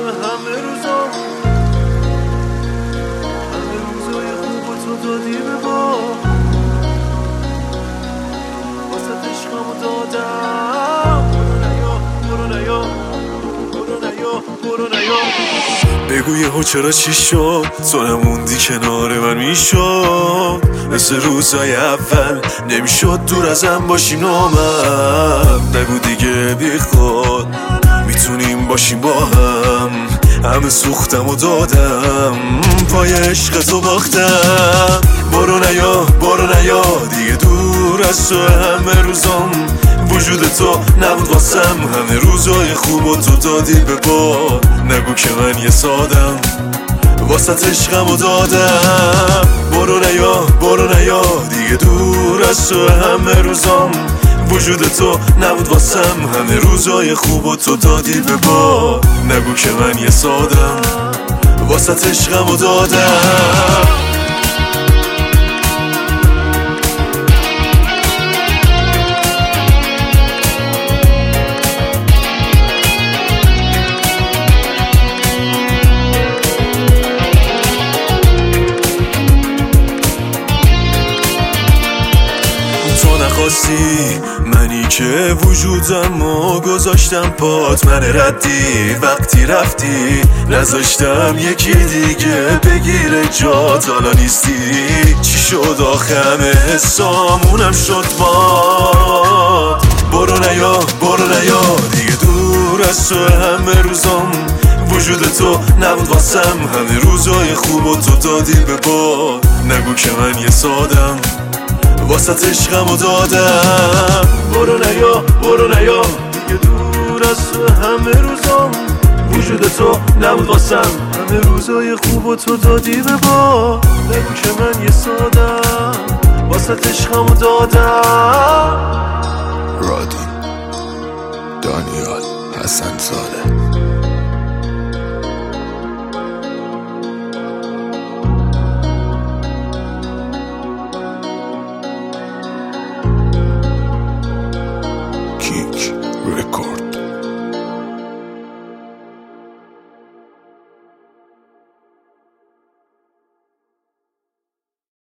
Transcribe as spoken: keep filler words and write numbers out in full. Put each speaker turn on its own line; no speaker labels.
همه روزا، همه روزای خوب و تو دادی به با، واسه عشقمو دادم. برو نیا، برو نیا، برو نیا، برو نیا. بگو یهو چرا چی شد، تو نموندی کنار من میشد مثل روزای اول، نمیشد دور ازم باشی نامم. نگو دیگه بی خود میتونیم باشیم با هم، همه سوختم و دادم پای عشق تو باختم. برو نیا، برو نیا دیگه دور از تو، همه روزام وجود تو نبود واسم، همه روزای خوب و تو دادی به باد. نگو که من یه سادم واسه عشقمو دادم. برو نیا، برو نیا دیگه دور از تو، همه روزام وجود تو نبود واسم، همه روزای خوب و تو دادی به باد. نگو که من یه سادم واسه عشقمو دادم. نخواستی منی که وجودمو گذاشتم پات، من ردی وقتی رفتی نذاشتم یکی دیگه بگیره جات، حالا نیستی. چی شد آخر حسامونم شد باد. برو نیا، برو نیا دیگه دور از تو، همه روزام وجود تو نبود واسم، همه روزای خوب و تو دادی به باد. نگو که من یه سادم واسه عشقمو دادم. برو نیا، برو نیا دیگه دور از تو، همه روزام وجود تو نبود واسم، همه روزای خوب و تو دادی به با. نگو که من یه سادم واسه عشقمو دادم.
رادین دانیال حسن زاده.